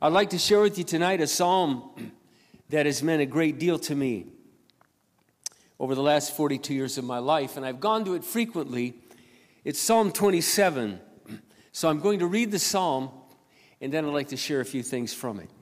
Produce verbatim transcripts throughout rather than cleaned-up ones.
I'd like to share with you tonight a psalm that has meant a great deal to me over the last forty-two years of my life, and I've gone to it frequently. It's Psalm twenty-seven. So I'm going to read the psalm, and then I'd like to share a few things from it.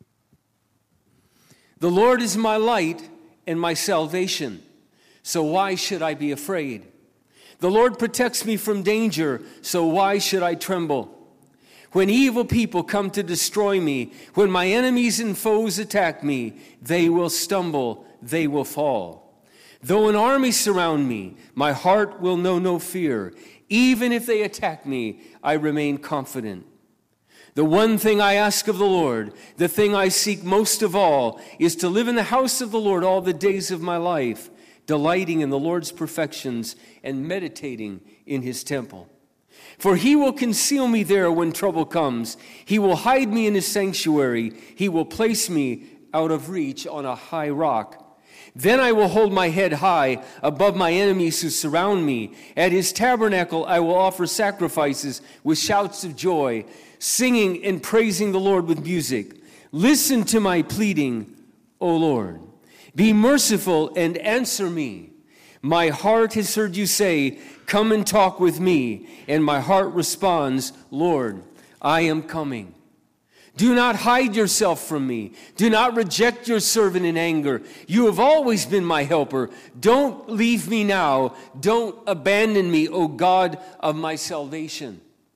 The Lord is my light and my salvation, so why should I be afraid? The Lord protects me from danger, so why should I tremble? When evil people come to destroy me, when my enemies and foes attack me, they will stumble, they will fall. Though an army surround me, my heart will know no fear. Even if they attack me, I remain confident. The one thing I ask of the Lord, the thing I seek most of all, is to live in the house of the Lord all the days of my life, delighting in the Lord's perfections and meditating in his temple. For he will conceal me there when trouble comes. He will hide me in his sanctuary. He will place me out of reach on a high rock. Then I will hold my head high above my enemies who surround me. At his tabernacle I will offer sacrifices with shouts of joy, singing and praising the Lord with music. Listen to my pleading, O Lord. Be merciful and answer me. My heart has heard you say, come and talk with me. And my heart responds, Lord, I am coming. Do not hide yourself from me. Do not reject your servant in anger. You have always been my helper. Don't leave me now. Don't abandon me, O God of my salvation.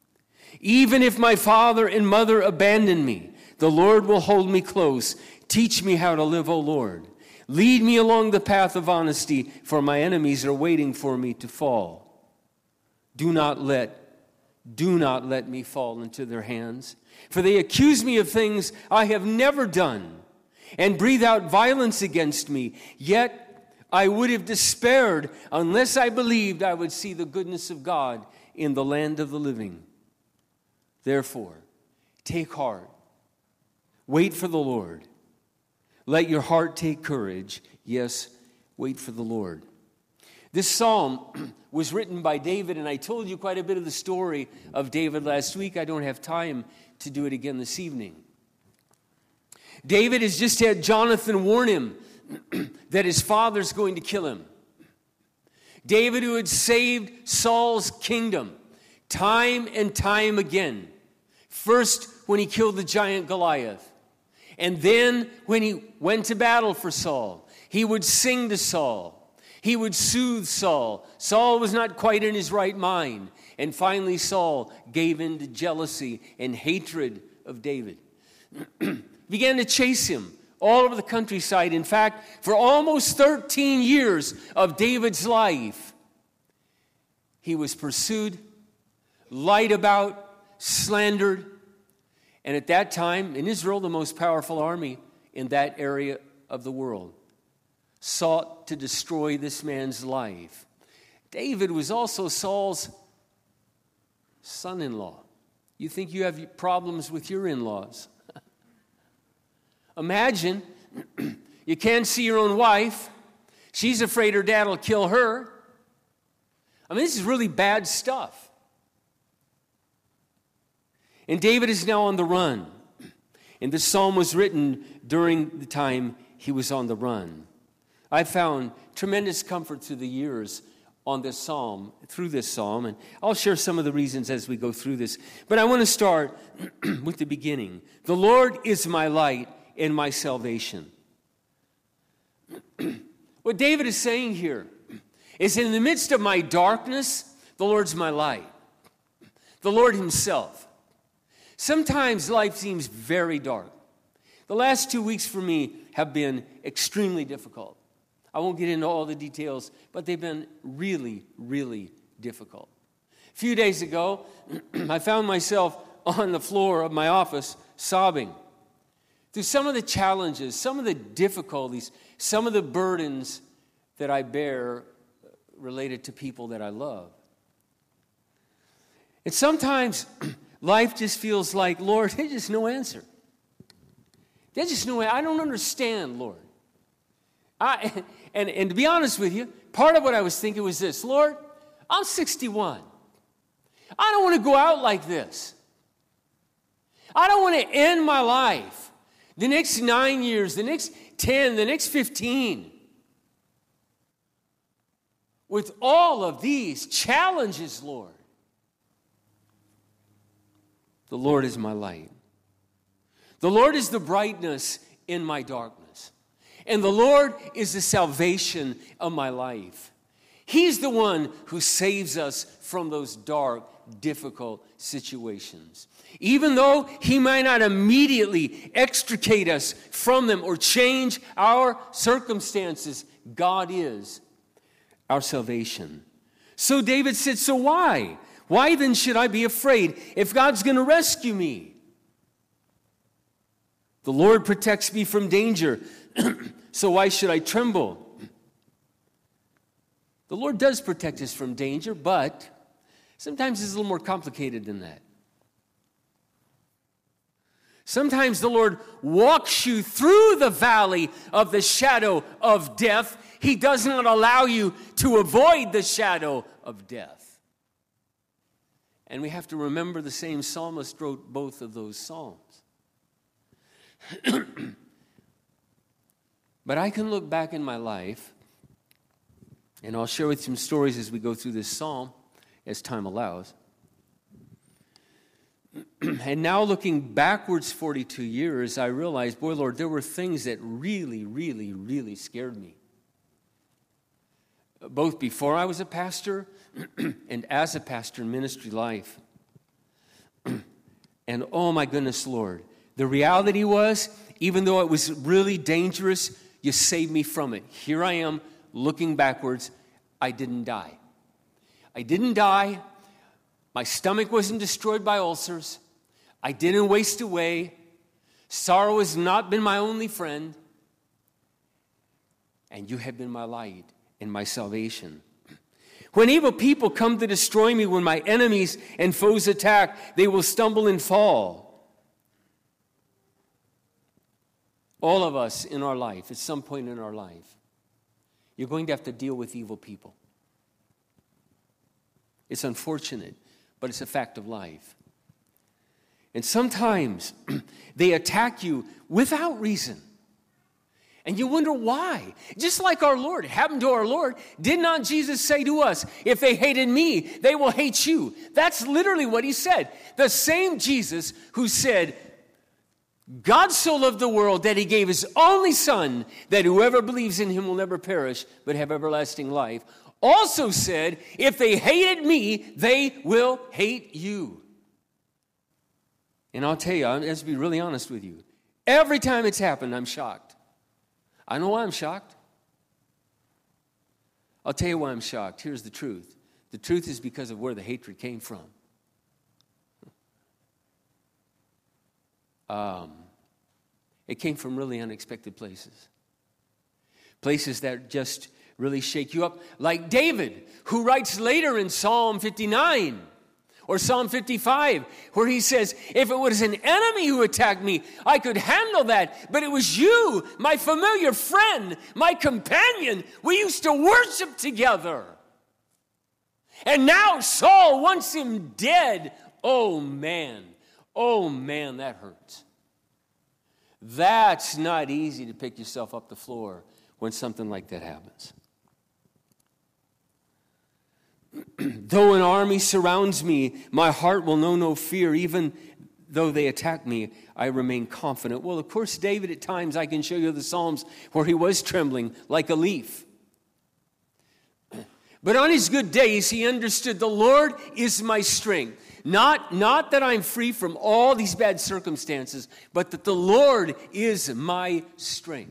Even if my father and mother abandon me, the Lord will hold me close. Teach me how to live, O Lord. Lead me along the path of honesty, for my enemies are waiting for me to fall. Do not let, do not let me fall into their hands, for they accuse me of things I have never done and breathe out violence against me. Yet I would have despaired unless I believed I would see the goodness of God in the land of the living. Therefore, take heart. Wait for the Lord. Let your heart take courage. Yes, wait for the Lord. This psalm was written by David, and I told you quite a bit of the story of David last week. I don't have time to do it again this evening. David has just had Jonathan warn him that his father's going to kill him. David, who had saved Saul's kingdom time and time again. First, when he killed the giant Goliath. And then when he went to battle for Saul, he would sing to Saul. He would soothe Saul. Saul was not quite in his right mind. And finally Saul gave in to jealousy and hatred of David. Began to chase him all over the countryside. In fact, for almost thirteen years of David's life, he was pursued, lied about, slandered. And at that time, in Israel, the most powerful army in that area of the world sought to destroy this man's life. David was also Saul's son-in-law. You think you have problems with your in-laws? Imagine you can't see your own wife. She's afraid her dad will kill her. I mean, this is really bad stuff. And David is now on the run. And this psalm was written during the time he was on the run. I found tremendous comfort through the years on this psalm, through this psalm, and I'll share some of the reasons as we go through this. But I want to start with the beginning. The Lord is my light and my salvation. What David is saying here is, in the midst of my darkness, the Lord's my light. The Lord himself. Sometimes life seems very dark. The last two weeks for me have been extremely difficult. I won't get into all the details, but they've been really, really difficult. A few days ago, I found myself on the floor of my office sobbing through some of the challenges, some of the difficulties, some of the burdens that I bear related to people that I love. And sometimes life just feels like, Lord, there's just no answer. There's just no answer. I don't understand, Lord. I, and, and to be honest with you, part of what I was thinking was this: Lord, I'm sixty-one. I don't want to go out like this. I don't want to end my life, the next nine years, the next ten, the next fifteen, with all of these challenges, Lord. The Lord is my light. The Lord is the brightness in my darkness. And the Lord is the salvation of my life. He's the one who saves us from those dark, difficult situations. Even though He might not immediately extricate us from them or change our circumstances, God is our salvation. So David said, so why? Why then should I be afraid if God's going to rescue me? The Lord protects me from danger, so why should I tremble? The Lord does protect us from danger, but sometimes it's a little more complicated than that. Sometimes the Lord walks you through the valley of the shadow of death. He does not allow you to avoid the shadow of death. And we have to remember the same psalmist wrote both of those psalms. But I can look back in my life, and I'll share with you some stories as we go through this psalm, as time allows. And now looking backwards forty-two years, I realized, boy, Lord, there were things that really, really, really scared me. Both before I was a pastor and as a pastor in ministry life. And oh my goodness, Lord, the reality was, even though it was really dangerous, you saved me from it. Here I am, looking backwards. I didn't die. I didn't die. My stomach wasn't destroyed by ulcers. I didn't waste away. Sorrow has not been my only friend. And you have been my light and my salvation. When evil people come to destroy me, when my enemies and foes attack, they will stumble and fall. All of us in our life, at some point in our life, you're going to have to deal with evil people. It's unfortunate, but it's a fact of life. And sometimes they attack you without reason. And you wonder why. Just like our Lord, it happened to our Lord. Did not Jesus say to us, if they hated me, they will hate you? That's literally what He said. The same Jesus who said, God so loved the world that He gave His only Son, that whoever believes in Him will never perish, but have everlasting life, also said, if they hated me, they will hate you. And I'll tell you, let's be really honest with you. Every time it's happened, I'm shocked. I know why I'm shocked. I'll tell you why I'm shocked. Here's the truth. The truth is because of where the hatred came from. Um, it came from really unexpected places. Places that just really shake you up. Like David, who writes later in Psalm fifty-nine or Psalm fifty-five, where he says, if it was an enemy who attacked me, I could handle that. But it was you, my familiar friend, my companion. We used to worship together. And now Saul wants him dead. Oh, man. Oh, man, that hurts. That's not easy to pick yourself up the floor when something like that happens. Though an army surrounds me, my heart will know no fear. Even though they attack me, I remain confident. Well, of course, David, at times, I can show you the Psalms where he was trembling like a leaf. But on his good days, he understood the Lord is my strength. Not, not that I'm free from all these bad circumstances, but that the Lord is my strength.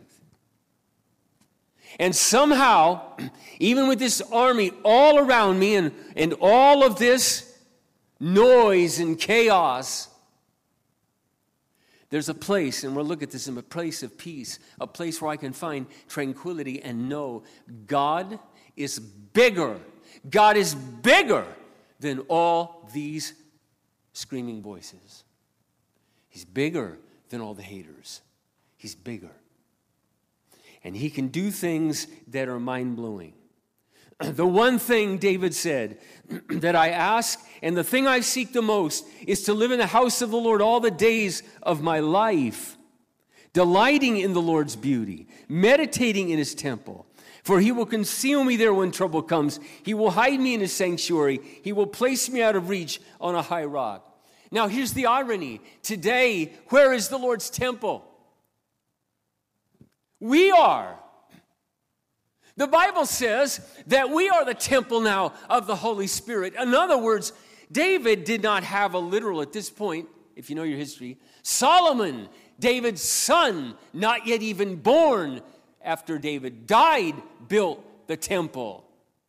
And somehow, even with this army all around me and, and all of this noise and chaos, there's a place, and we'll look at this in a place of peace, a place where I can find tranquility and know God is bigger. God is bigger than all these screaming voices. He's bigger than all the haters. He's bigger. And He can do things that are mind-blowing. The one thing, David said, that I ask, and the thing I seek the most, is to live in the house of the Lord all the days of my life, delighting in the Lord's beauty, meditating in his temple. For he will conceal me there when trouble comes. He will hide me in his sanctuary. He will place me out of reach on a high rock. Now, here's the irony. Today, where is the Lord's temple? We are. The Bible says that we are the temple now of the Holy Spirit. In other words, David did not have a literal, at this point, if you know your history, Solomon, David's son, not yet even born after David died, built the temple.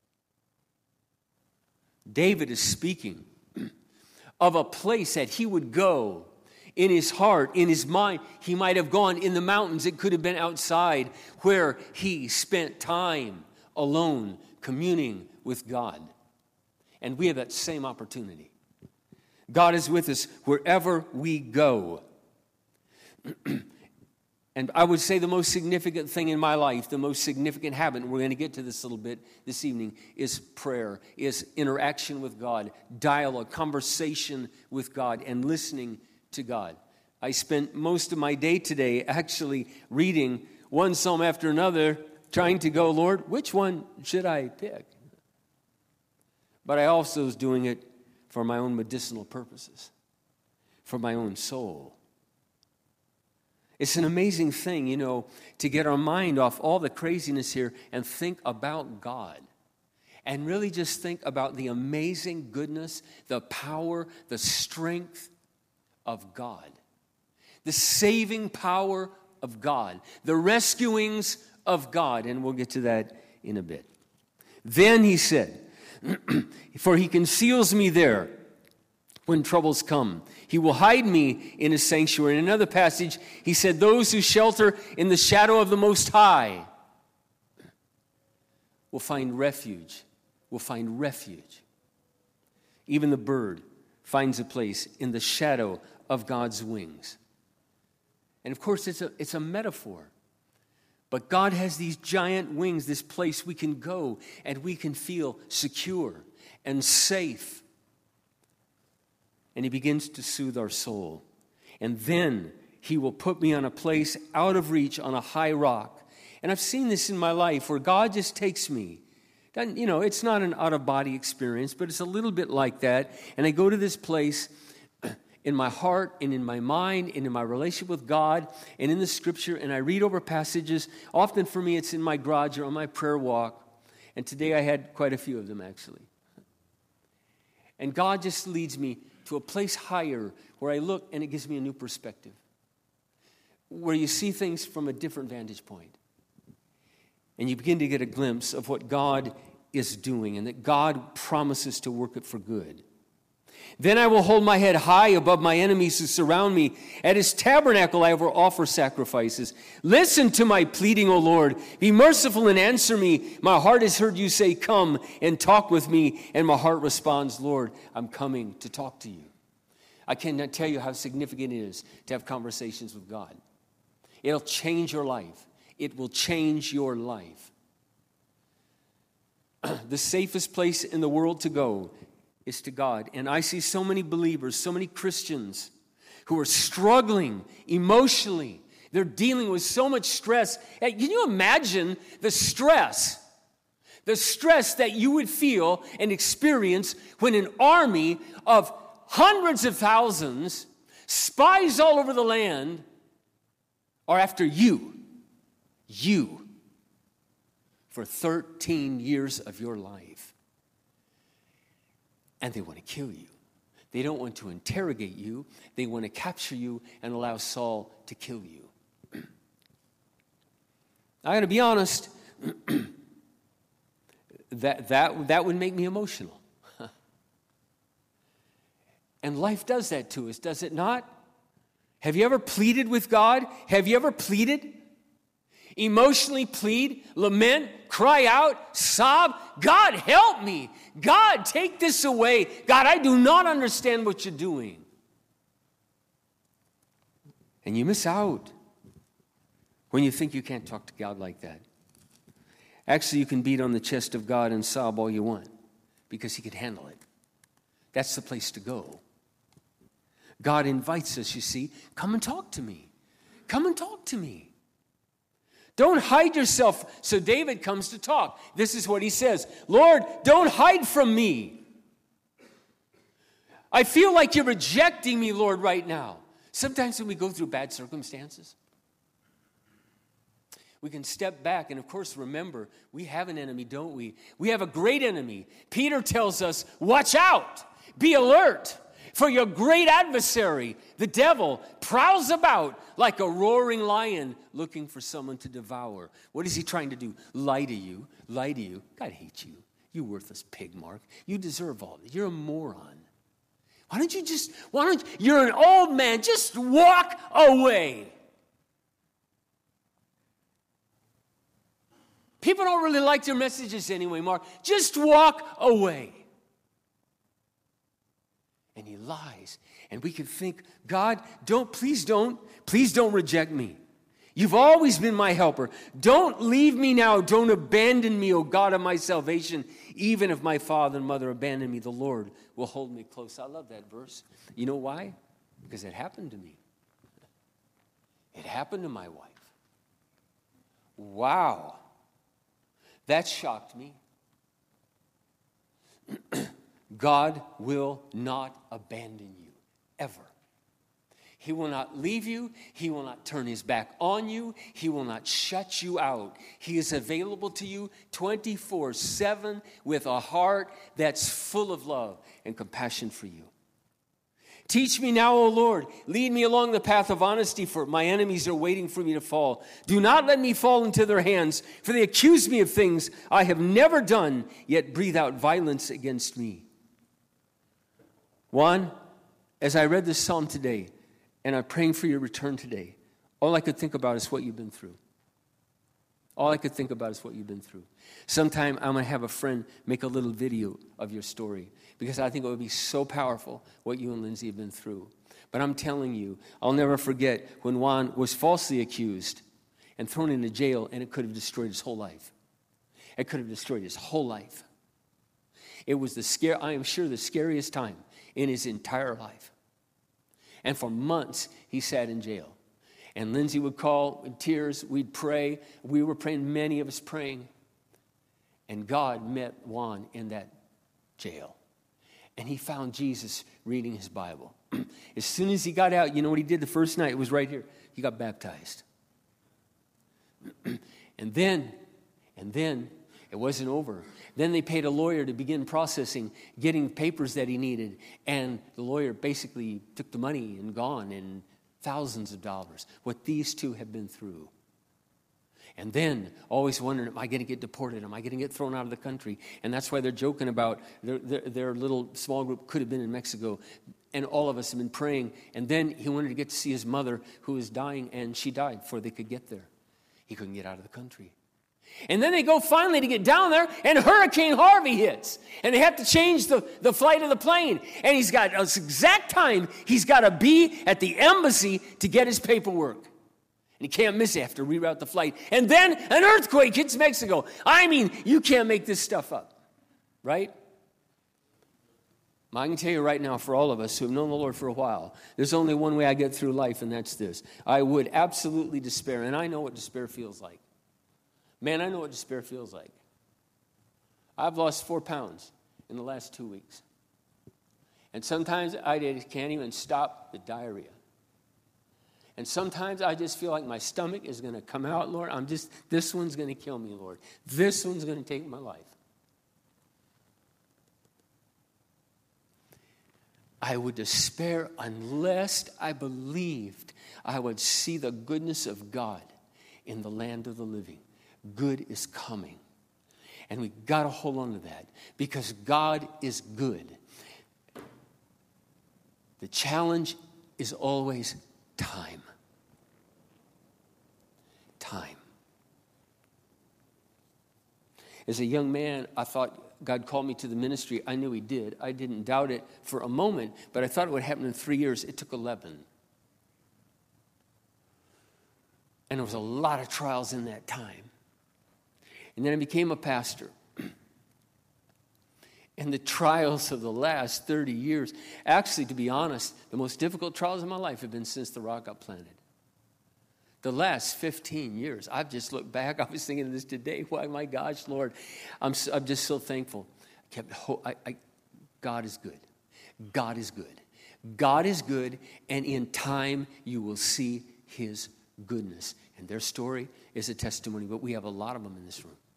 David is speaking of a place that he would go in his heart, in his mind. He might have gone in the mountains. It could have been outside, where he spent time alone communing with God. And we have that same opportunity. God is with us wherever we go. And I would say the most significant thing in my life, the most significant habit, and we're going to get to this a little bit this evening, is prayer, is interaction with God, dialogue, conversation with God, and listening to God. I spent most of my day today actually reading one psalm after another, trying to go, Lord, which one should I pick? But I also was doing it for my own medicinal purposes, for my own soul. It's an amazing thing, you know, to get our mind off all the craziness here and think about God. And really just think about the amazing goodness, the power, the strength of God. The saving power of God. The rescuings of God. And we'll get to that in a bit. Then he said, for he conceals me there when troubles come. He will hide me in his sanctuary. In another passage, he said, those who shelter in the shadow of the Most High will find refuge, will find refuge. Even the bird finds a place in the shadow of God's wings. And of course, it's a, it's a metaphor. But God has these giant wings, this place we can go and we can feel secure and safe. And he begins to soothe our soul. And then he will put me on a place out of reach on a high rock. And I've seen this in my life where God just takes me. And, you know, it's not an out-of-body experience, but it's a little bit like that. And I go to this place in my heart and in my mind and in my relationship with God and in the Scripture, and I read over passages. Often for me, it's in my garage or on my prayer walk. And today I had quite a few of them, actually. And God just leads me to a place higher where I look and it gives me a new perspective, where you see things from a different vantage point. And you begin to get a glimpse of what God is doing and that God promises to work it for good. Then I will hold my head high above my enemies who surround me. At his tabernacle I will offer sacrifices. Listen to my pleading, O Lord. Be merciful and answer me. My heart has heard you say, come and talk with me. And my heart responds, Lord, I'm coming to talk to you. I cannot tell you how significant it is to have conversations with God. It'll change your life. It will change your life. The safest place in the world to go is to God. And I see so many believers, so many Christians who are struggling emotionally. They're dealing with so much stress. Hey, can you imagine the stress? The stress that you would feel and experience when an army of hundreds of thousands, spies all over the land, are after you. You. For thirteen years of your life. And they want to kill you. They don't want to interrogate you. They want to capture you and allow Saul to kill you. I got to be honest, that, that, that would make me emotional. And life does that to us, does it not? Have you ever pleaded with God? Have you ever pleaded? Emotionally plead, lament, cry out, sob, God, help me. God, take this away. God, I do not understand what you're doing. And you miss out when you think you can't talk to God like that. Actually, you can beat on the chest of God and sob all you want because he could handle it. That's the place to go. God invites us, you see, come and talk to me. Come and talk to me. Don't hide yourself. So David comes to talk. This is what he says. Lord, don't hide from me. I feel like you're rejecting me, Lord, right now. Sometimes when we go through bad circumstances, we can step back and, of course, remember, we have an enemy, don't we? We have a great enemy. Peter tells us, watch out, be alert, for your great adversary, the devil, prowls about like a roaring lion looking for someone to devour. What is he trying to do? Lie to you, lie to you. God hates you. You worthless pig, Mark. You deserve all this. You're a moron. Why don't you just, why don't you, you're an old man, just walk away. People don't really like their messages anyway, Mark. Just walk away. And he lies. And we can think, God, don't, please don't, please don't reject me. You've always been my helper. Don't leave me now. Don't abandon me, O God of my salvation. Even if my father and mother abandon me, the Lord will hold me close. I love that verse. You know why? Because it happened to me. It happened to my wife. Wow. That shocked me. God will not abandon you, ever. He will not leave you. He will not turn his back on you. He will not shut you out. He is available to you twenty-four seven with a heart that's full of love and compassion for you. Teach me now, O Lord. Lead me along the path of honesty, for my enemies are waiting for me to fall. Do not let me fall into their hands, for they accuse me of things I have never done, yet breathe out violence against me. Juan, as I read this psalm today, and I'm praying for your return today, all I could think about is what you've been through. All I could think about is what you've been through. Sometime I'm going to have a friend make a little video of your story, because I think it would be so powerful what you and Lindsay have been through. But I'm telling you, I'll never forget when Juan was falsely accused and thrown into jail, and it could have destroyed his whole life. It could have destroyed his whole life. It was the scare, I am sure, the scariest time in his entire life. And for months, he sat in jail. And Lindsay would call in tears. We'd pray. We were praying, many of us praying. And God met Juan in that jail. And he found Jesus reading his Bible. As soon as he got out, you know what he did the first night? It was right here. He got baptized. and then, and then, it wasn't over. Then they paid a lawyer to begin processing, getting papers that he needed. And the lawyer basically took the money and gone in thousands of dollars. What these two have been through. And then always wondering, am I going to get deported? Am I going to get thrown out of the country? And that's why they're joking about their, their, their little small group could have been in Mexico. And all of us have been praying. And then he wanted to get to see his mother who was dying, and she died before they could get there. He couldn't get out of the country. And then they go finally to get down there, and Hurricane Harvey hits. And they have to change the, the flight of the plane. And he's got this exact time he's got to be at the embassy to get his paperwork. And he can't miss it, have to reroute the flight. And then an earthquake hits Mexico. I mean, you can't make this stuff up, right? I can tell you right now, for all of us who have known the Lord for a while, there's only one way I get through life, and that's this. I would absolutely despair, and I know what despair feels like. Man, I know what despair feels like. I've lost four pounds in the last two weeks. And sometimes I just can't even stop the diarrhea. And sometimes I just feel like my stomach is going to come out, Lord. I'm just, this one's going to kill me, Lord. This one's going to take my life. I would despair unless I believed I would see the goodness of God in the land of the living. Good is coming. And we got to hold on to that because God is good. The challenge is always time. Time. As a young man, I thought God called me to the ministry. I knew he did. I didn't doubt it for a moment, but I thought it would happen in three years. It took eleven. And there was a lot of trials in that time. And then I became a pastor. And the trials of the last thirty years, actually, to be honest, the most difficult trials of my life have been since the rock got planted. The last fifteen years, I've just looked back. I was thinking of this today. Why, my gosh, Lord, I'm, so, I'm just so thankful. I kept, I, I, God is good. God is good. God is good, and in time you will see his goodness. And their story is a testimony, but we have a lot of them in this room.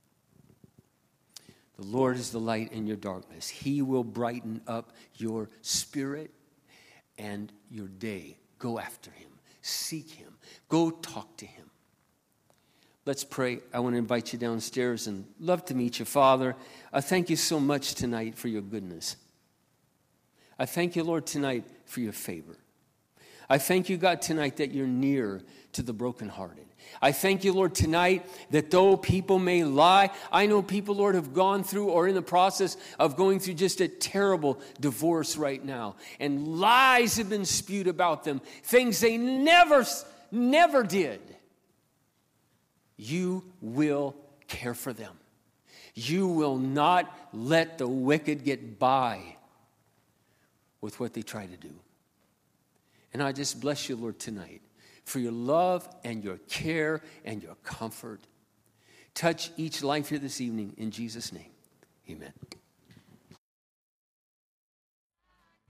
The Lord is the light in your darkness. He will brighten up your spirit and your day. Go after him. Seek him. Go talk to him. Let's pray. I want to invite you downstairs and love to meet you. Father, I thank you so much tonight for your goodness. I thank you, Lord, tonight for your favor. I thank you, God, tonight that you're near to the brokenhearted. I thank you, Lord, tonight that though people may lie, I know people, Lord, have gone through or in the process of going through just a terrible divorce right now. And lies have been spewed about them, things they never, never did. You will care for them. You will not let the wicked get by with what they try to do. And I just bless you, Lord, tonight for your love and your care and your comfort. Touch each life here this evening in Jesus' name. Amen.